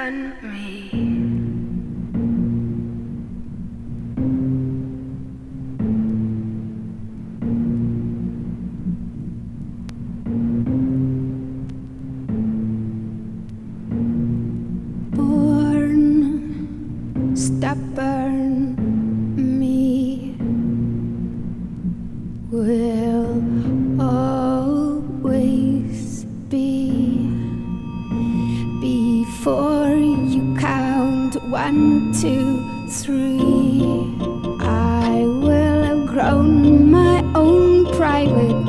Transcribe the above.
done me. Born stubborn, me will always be. Before you count 1, 2, 3, I will have grown my own private